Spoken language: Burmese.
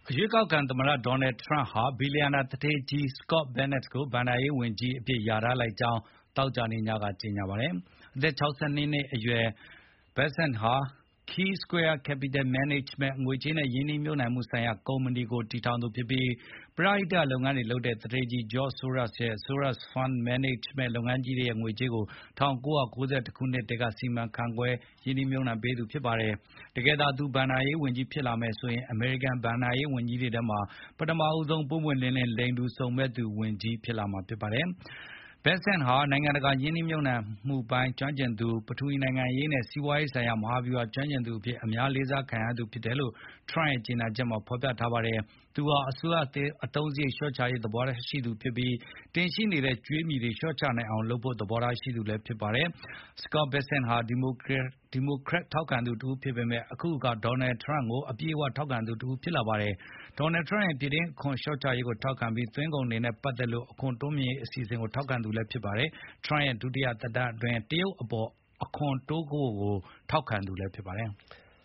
ရွေးကောက်ခံသမ္မတ Donald Trump ဟာဘီလီယံနာသူဌေးကြီး Scott Bessent ကိုဘဏ္ဍာရေးဝန်ကြီးအဖြစ်လျာထားလိုက်ကြောင်းသောကြာနေ့ညကကြေညာပါတယ်။ အသက် ၆၂ နှစ်အရွယ် Bessent ဟာ Key Square Capital Management ငွေကြေးနဲ့ရင်းနှီးမြှုပ်နှံမှုဆိုင်ရာကုမ္ပဏီကိုတည်ထောင်သူဖြစ်ပြီး ပရဟိတလုပ်ငန်းတွေလုပ်တဲ့ သူဌေးကြီး George Soros ရဲ့ Soros Fund Management လုပ်ငန်းကြီးရဲ့ငွေကြေးကို ၁၉၉၁ ခုနှစ်ကတည်းကစီမံခန့်ခွဲရင်းနှီးမြှုပ်နှံပေးသူဖြစ်ပါတယ်။ တကယ်သာသူဘဏ္ဍာရေးဝန်ကြီးဖြစ်လာမယ်ဆိုရင် အမေရိကန်ဘဏ္ဍာရေးဝန်ကြီးတွေထဲမှာ ပထမဆုံးပွင့်ပွင့်လင်းလင်းလိင်တူစုံမက်သူဝန်ကြီးဖြစ်လာမှာဖြစ်ပါတယ်။ Bessent ဟာနိုင်ငံတကာရင်းနှီးမြှုပ်နှံမှုပိုင်းကျွမ်းကျင်သူ၊ ပထဝီနိုင်ငံရေးနဲ့စီးပွားရေးဆိုင်ရာမဟာဗျူဟာကျွမ်းကျင်သူအဖြစ်အများလေးစားခံရသူဖြစ်တယ်လို့ Trump ရဲ့ကြေညာချက်မှာဖေါ်ပြထားပါတယ်။ သူဟာအစိုးရအသုံးစရိတ်လျှော့ချရေးသဘောထားရှိသူဖြစ်ပြီး တင်ရှိနေတဲ့ကြွေးမြီတွေလျှော့ချနိုင်အောင်လုပ်ဖို့သဘောထားရှိသူလည်းဖြစ်ပါတယ်။ Scott Bessent ဟာ ဒီမိုကရက်ထောက်ခံသူတဦးဖြစ်ပေမယ့် အခုအခါ Donald Trump ကိုအပြည့်အဝထောက်ခံသူတဦးဖြစ်လာပါတယ်။ Donald Trump ရဲ့ပြည်တွင်းအခွန်လျှော့ချရေးကိုထောက်ခံပြီးသွင်းကုန်တွေနဲ့ပတ်သက်လို့ အခွန်တိုးမြှင့်ရေးအစီအစဉ်ကိုထောက်ခံသူလည်းဖြစ်ပါတယ်။ Trump ရဲ့ဒုတိယသက်တမ်းအတွင်း တရုတ်အပေါ်အခွန်တိုးဖို့ကိုထောက်ခံသူလည်းဖြစ်ပါတယ်။